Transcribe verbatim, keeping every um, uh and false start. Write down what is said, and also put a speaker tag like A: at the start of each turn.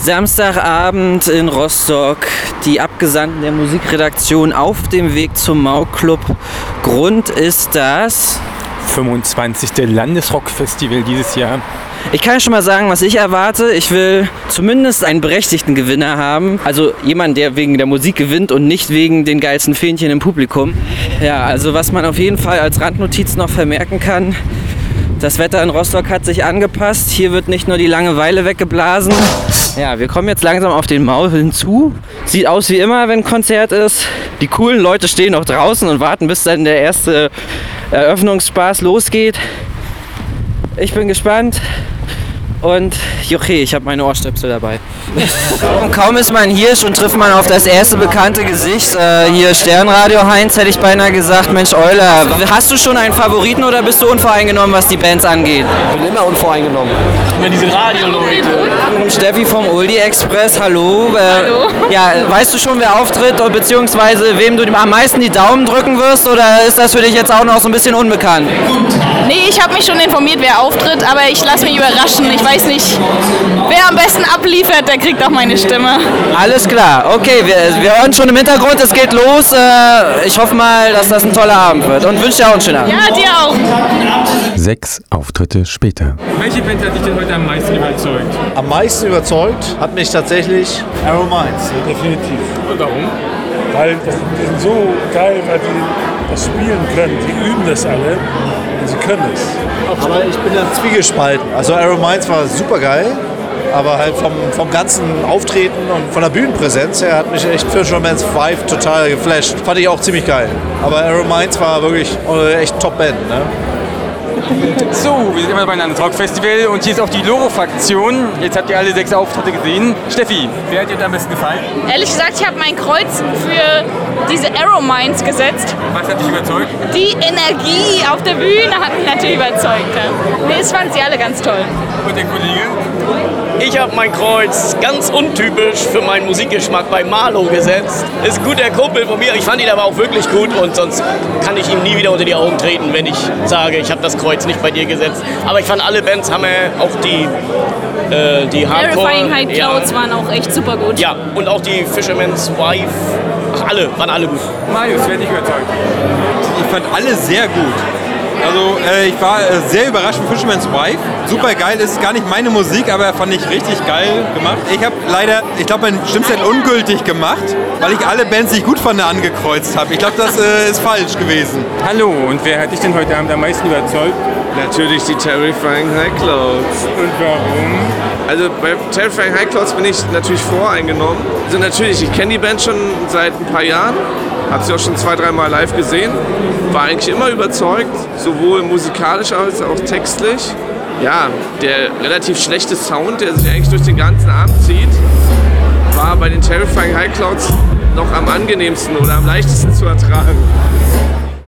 A: Samstagabend in Rostock, die Abgesandten der Musikredaktion auf dem Weg zum Mau-Club. Grund ist das
B: fünfundzwanzigste Landesrockfestival dieses Jahr.
A: Ich kann schon mal sagen, was ich erwarte. Ich will zumindest einen berechtigten Gewinner haben. Also jemand, der wegen der Musik gewinnt und nicht wegen den geilsten Fähnchen im Publikum. Ja, also was man auf jeden Fall als Randnotiz noch vermerken kann: Das Wetter in Rostock hat sich angepasst. Hier wird nicht nur die Langeweile weggeblasen. Ja, wir kommen jetzt langsam auf den Mau hinzu. Sieht aus wie immer, wenn ein Konzert ist. Die coolen Leute stehen noch draußen und warten, bis dann der erste Eröffnungsspaß losgeht. Ich bin gespannt. Und okay, ich habe meine Ohrstöpsel dabei. Und kaum ist man hier, schon trifft man auf das erste bekannte Gesicht. Äh, hier Sternradio Heinz, hätte ich beinahe gesagt. Mensch, Euler, hast du schon einen Favoriten oder bist du unvoreingenommen, was die Bands angeht?
C: Ich bin immer unvoreingenommen.
D: Immer diese Radio-Leute.
A: Steffi vom Oldie Express, hallo. Äh,
E: hallo.
A: Ja, weißt du schon, wer auftritt, beziehungsweise wem du am meisten die Daumen drücken wirst, oder ist das für dich jetzt auch noch so ein bisschen unbekannt?
E: Nee, ich habe mich schon informiert, wer auftritt, aber ich lasse mich überraschen. Ich weiß nicht, wer am besten abliefert, der kriegt auch meine Stimme.
A: Alles klar, okay, wir, wir hören schon im Hintergrund, es geht los. Äh, ich hoffe mal, dass das ein toller Abend wird und wünsche dir auch einen schönen Abend.
E: Ja, dir auch.
F: Sechs Auftritte später.
B: Welche Band hat dich denn heute am meisten überzeugt?
C: Am meisten überzeugt hat mich tatsächlich Arrow Minds, definitiv.
B: Und warum?
G: Weil das, die sind so geil, weil die das spielen können. Die üben das alle und sie können es.
C: Aber ich bin da zwiegespalten. Also Arrow Minds war super geil, aber halt vom, vom ganzen Auftreten und von der Bühnenpräsenz her hat mich echt Fisherman's Wife total geflasht. Fand ich auch ziemlich geil. Aber Arrow Minds war wirklich echt Top-Band. Ne?
B: So, wir sind immer beim Landesrock-Festival und hier ist auch die Loro-Fraktion. Jetzt habt ihr alle sechs Auftritte gesehen. Steffi, wer hat dir am besten gefallen?
E: Ehrlich gesagt, ich habe mein Kreuz für diese Arrow Minds gesetzt.
B: Was hat dich überzeugt?
E: Die Energie auf der Bühne hat mich natürlich überzeugt. Ja. Nee, das fanden sie alle ganz toll.
B: Und der Kollege?
D: Ich habe mein Kreuz ganz untypisch für meinen Musikgeschmack bei Marlo gesetzt. Ist ein guter Kumpel von mir. Ich fand ihn aber auch wirklich gut und sonst kann ich ihm nie wieder unter die Augen treten, wenn ich sage, ich habe das Kreuz nicht bei dir gesetzt. Aber ich fand alle Bands haben auch die, äh, die Hardcore.
E: Terrifying High Clouds ja. waren auch echt super gut.
D: Ja, und auch die Fisherman's Wife. Ach, alle, waren alle gut.
B: Marius, wer hat dich überzeugt?
H: Ich fand alle sehr gut. Also äh, ich war äh, sehr überrascht von Fisherman's Wife. Super geil, ist gar nicht meine Musik, aber fand ich richtig geil gemacht. Ich habe leider, ich glaube, mein Stimmzettel ungültig gemacht, weil ich alle Bands, die ich gut fand, angekreuzt habe. Ich glaube, das äh, ist falsch gewesen.
B: Hallo, und wer hat dich denn heute Abend am meisten überzeugt?
I: Natürlich die Terrifying High Clouds.
B: Und warum?
I: Also bei Terrifying High Clouds bin ich natürlich voreingenommen. Also natürlich, ich kenne die Band schon seit ein paar Jahren. Habe sie auch schon zwei, dreimal live gesehen. War eigentlich immer überzeugt, sowohl musikalisch als auch textlich. Ja, der relativ schlechte Sound, der sich eigentlich durch den ganzen Abend zieht, war bei den Terrifying High Clouds noch am angenehmsten oder am leichtesten zu ertragen.